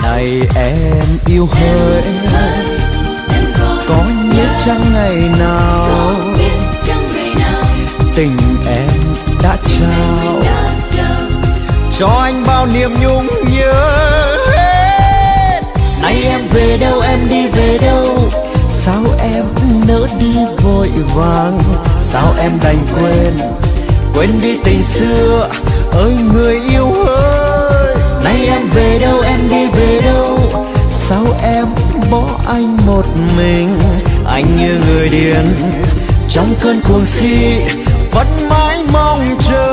này em yêu hỡi, có nhớ chăng ngày nào tình em đã trao cho anh bao niềm nhung nhớ. Nay em về đâu, em đi về đâu, sao em nỡ đi vội vàng, sao em đành quên đi tình xưa ơi người yêu ơi. Nay em về đâu, em đi về đâu, sao em bỏ anh một mình, anh như người điên trong cơn cuồng si vẫn mãi mong chờ.